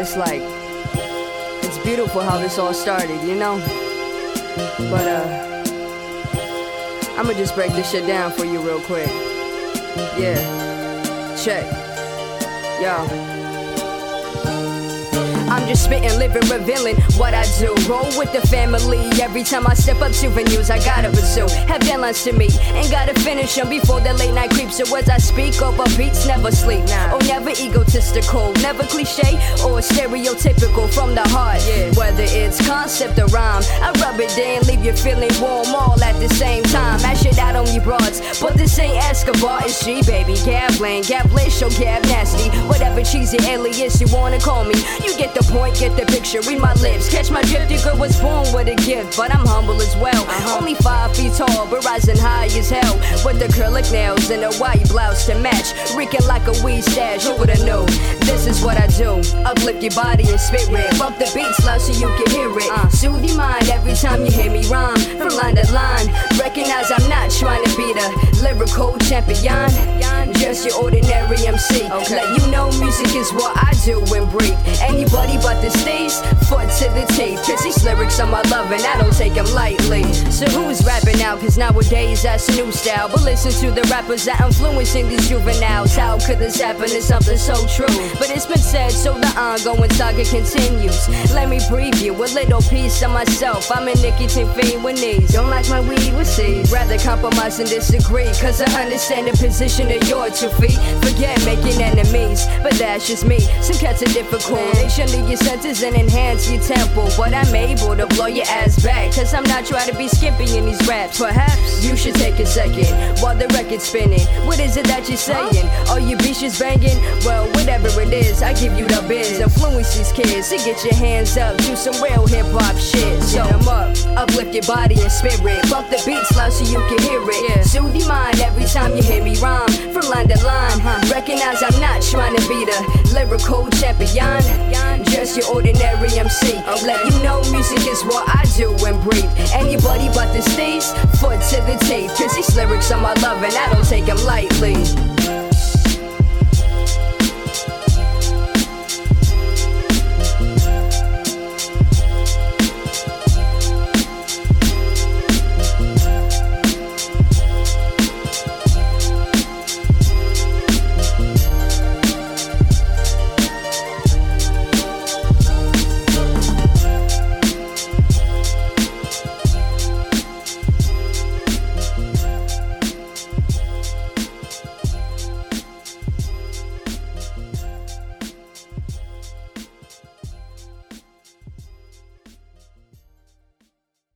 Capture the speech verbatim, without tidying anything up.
it's like, it's beautiful how this all started, you know? But, uh, I'ma just break this shit down for you real quick. Yeah, check. Yo. I'm just spitting, living, revealing what I do. Roll with the family every time I step up to venues. I gotta pursue, have deadlines to meet, and gotta finish them before the late night creeps. So as I speak over beats, never sleep. Nah. Oh, never egotistical, never cliche or stereotypical from the heart. Yeah. Whether it's concept or rhyme, I rub it in, leave you feeling warm all at the same time. Mash it out on you broads, but this ain't Escobar, it's G, baby. Gambling, gablish or gab nasty, whatever cheesy alias you wanna call me. You get the point, get the picture, read my lips, catch my drift. Your girl was born with a gift, but I'm humble as well. Uh-huh. Only five feet tall, but rising high as hell. With the acrylic nails and a white blouse to match, reeking like a weed stash. Who would've known? This is what I do. Uplift your body and spirit, bump the beats loud so you can hear it. Uh. Soothe your mind every time you hear me rhyme. From line to line, recognize I'm not trying to be the lyrical champion, just your ordinary M C. Okay. Let you know music is what I do and breathe. Anybody but the stage, foot to the teeth. Cause these lyrics are my love and I don't take them lightly. So who's rapping now? Cause nowadays that's a new style. But listen to the rappers that influencing these juveniles. How could this happen? It's something so true. But it's been said, so the ongoing saga continues. Let me preview a little piece of myself. I'm a nicotine fiend with knees. Don't like my weed with seeds. Rather compromise and disagree. Cause I understand the position of your two feet. Forget making enemies, but that's just me. Some cats are difficult. They should leave your senses and enhance your tempo. But I'm able to blow your ass back. Cause I'm not trying to be skimpy in these raps. Perhaps you should take a second while the record's spinning. What is it that you're saying? Are your bitches banging? Well, whatever it is, I give you the biz. Influence these kids to get your hands up. Do some real hip hop shit. So I'm up, uplift your body and spirit. Bump the beats loud so you can hear it. Yeah. Soothe your mind every time you hear me rhyme. From line to line, uh-huh. Recognize I'm not trying to be the lyrical champion, just your ordinary M C. Okay. Let you know music is what I do and breathe. Anybody but the stage, foot to the teeth. Cause these lyrics are my love and I don't take them lightly.